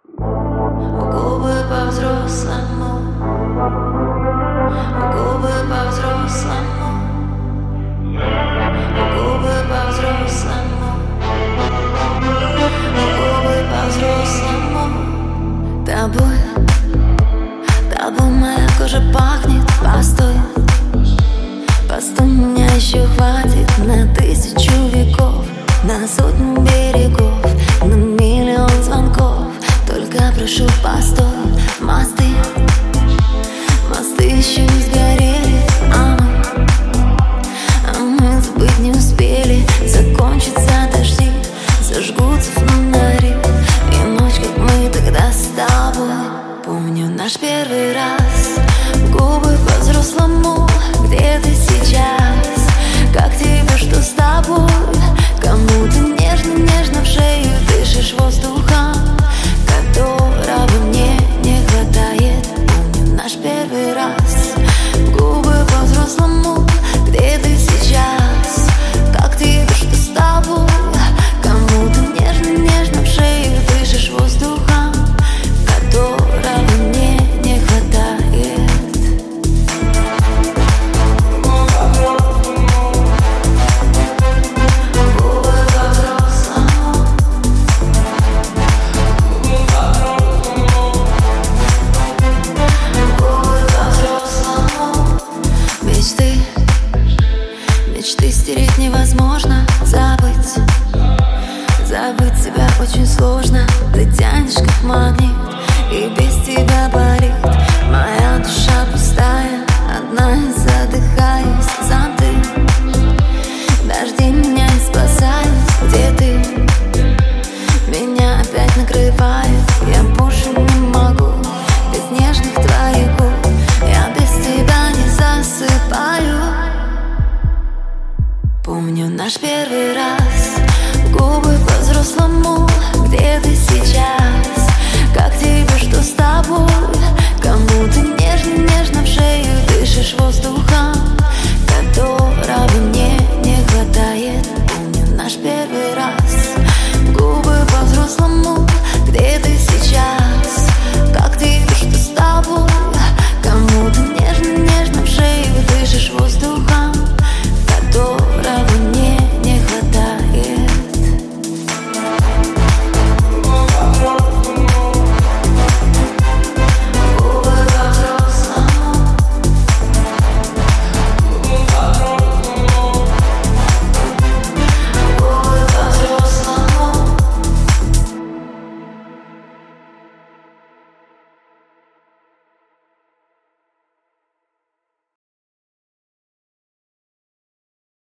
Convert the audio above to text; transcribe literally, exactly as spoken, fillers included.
Губы по-взрослому, губы по-взрослому, губы по-взрослому, губы по-взрослому. Тобой, тобой моя кожа пахнет. Постой, постой, меня еще хватит на тысячу веков, на сотню берегов, на миллион звонков. Только прошу, постой, мосты, мосты еще не сгорели, а мы, а мы забыть не успели. Закончатся дожди, зажгутся фонари, и ночь, как мы тогда с тобой. Помню наш первый раз, губы по-взрослому. Где ты сейчас? Как тебе, что с тобой? Кому ты нежно-нежно в шею дышишь воздух?